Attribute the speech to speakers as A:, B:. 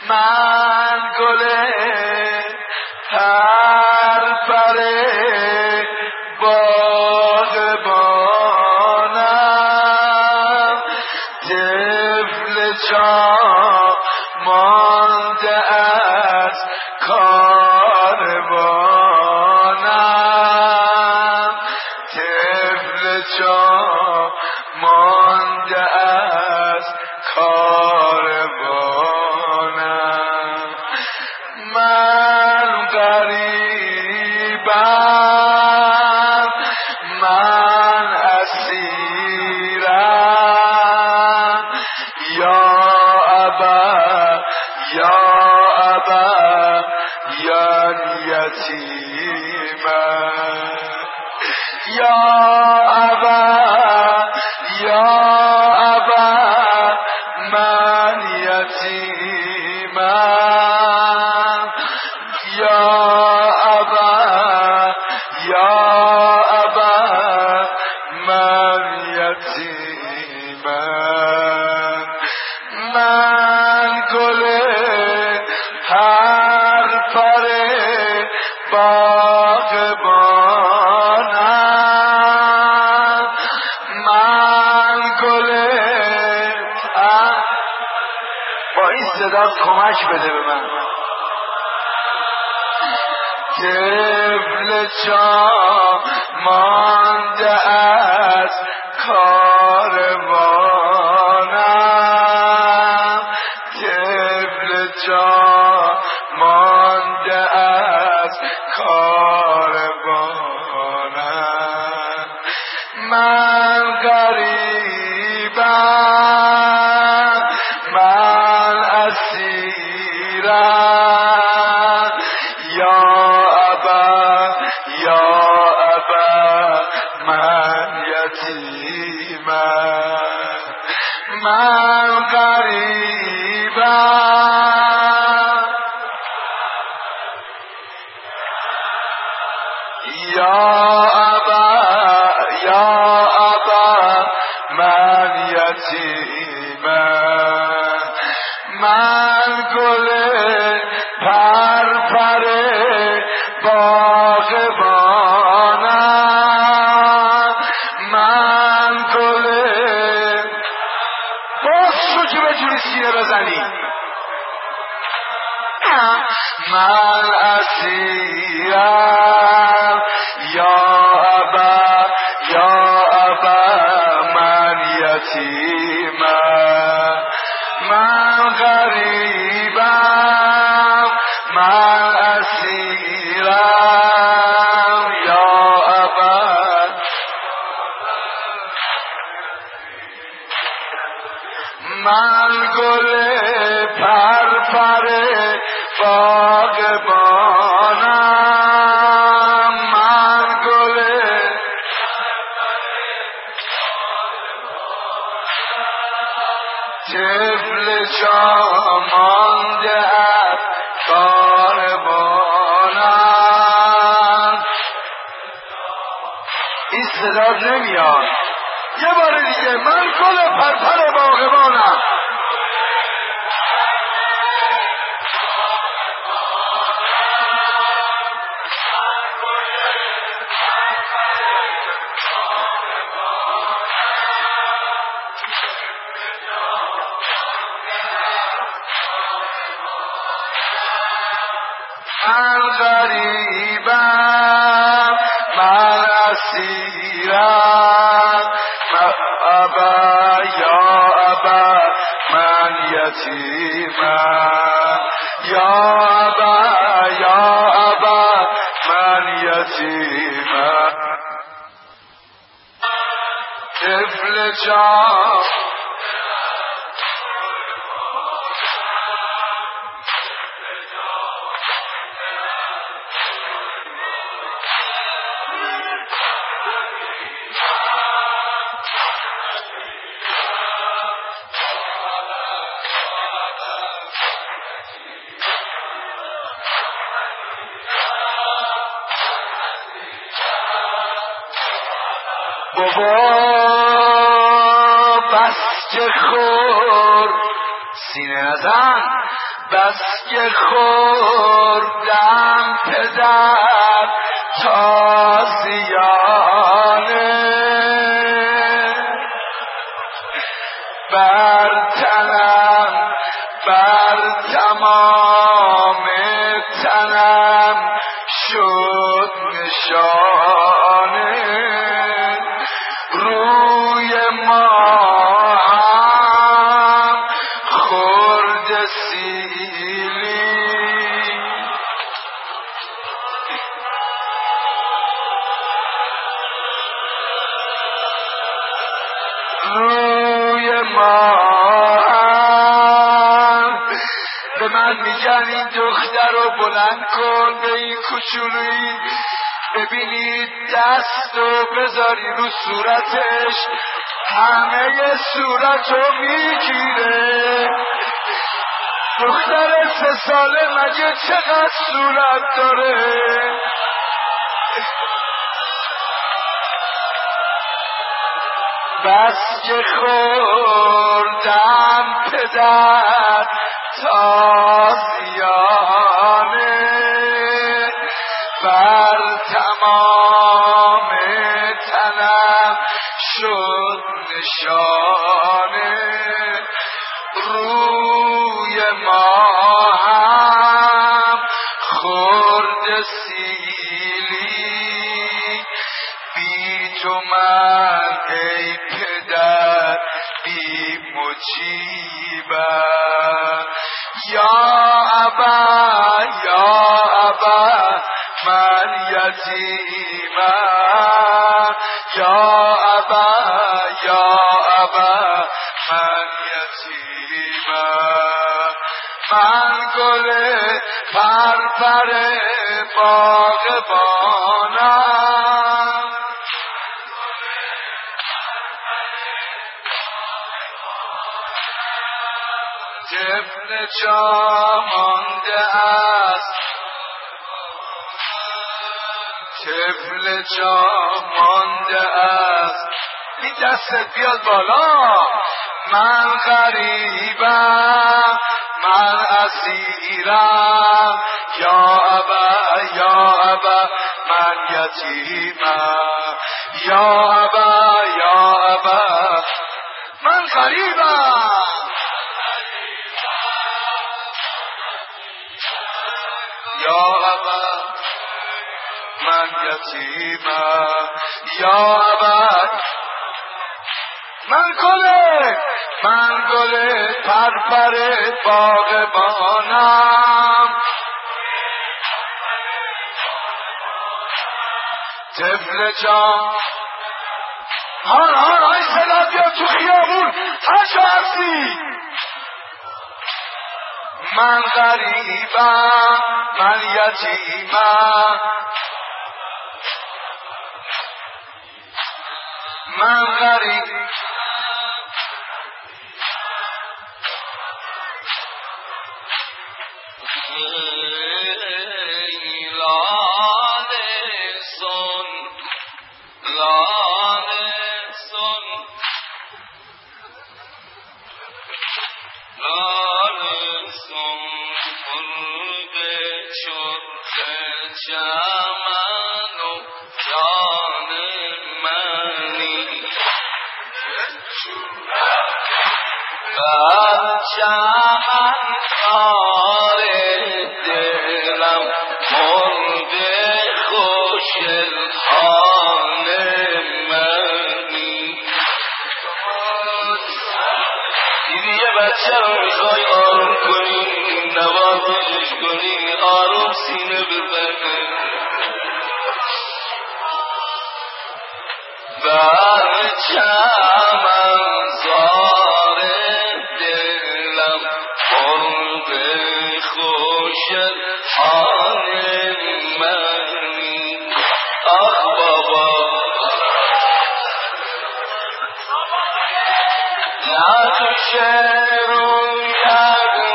A: من گل پرپر باغبانم، طفل جا مانده از کاروانم، طفل جا مانده از کاروانم. من غریبم، من اسیرم، یا ابا یا ابا یا یتیمم، یا ابا یا ابا من یتیمم، یا ابا یا ابا من یتیمم. من گل پرپر باغبانم، من گل با این صدا کمک بده به من. طفل جا مانده از کاروانم، طفل جا مانده از کاروانم. من غریبم، من اسیرم، یا ابا یا ابا من یتیمم. من غریبم، یا ابا یا ابا من یتیمم. من گل پرپر باغبانم، من گل باز شو که به جوری سینه بزنی. من اسیرم، یا ابا یا ابا من یتیمم. من غریبم، من اسیرم، یا ابا. من گل پرپر باغبانم، من گل طفل جا مانده از کاروانم. این صدا نمیاد. یه بار دیگه، من گل پرپر باغبانم. من غریبم، من اسیرم، ابا یا ابا من یتیمم، یا ابا یا ابا من یتیمم. طفل جان بابا بس که خور سینه نزن، بس که خوردم پدر تازیانه بر تنم بر تمام تنم شد نشانه روی ماهم خورد سیلی روی ماهم به من میگن این دختر رو بلند کن به این کوچولویی ببینید دست رو بذاری رو صورتش همه صورت رو میگیره دختر 3 ساله مگه چقدر صورت داره بس که خوردم پدر تازیانه بر تمام تنم شد نشانه روی ماهم خورد سیلی بی تو من ای پدر بی مجیبم یا ابا من یتیمم یا ابا من یتیمم من گل پرپر باغبانم طفل جا مانده است طفل جا مانده است این دستت بیاد بالا من غریبم من اسیرم یا ابا من یتیمم یا ابا من غریبم یا ابا من یتیمم یا ابا من گل پرپر باغبانم طفل جان های صدا بیاد تو خیابون هر جا هستی من غریبم من یتیمم من غریب چمن کار دلم مرد خوشل خان منی دیدی یه بچه رو میخوای آروم کنی نوازش کنی آروم سینه بزنه بر چمن زار دلم مرد خوشل خان منی آه بابا نه تو شعر و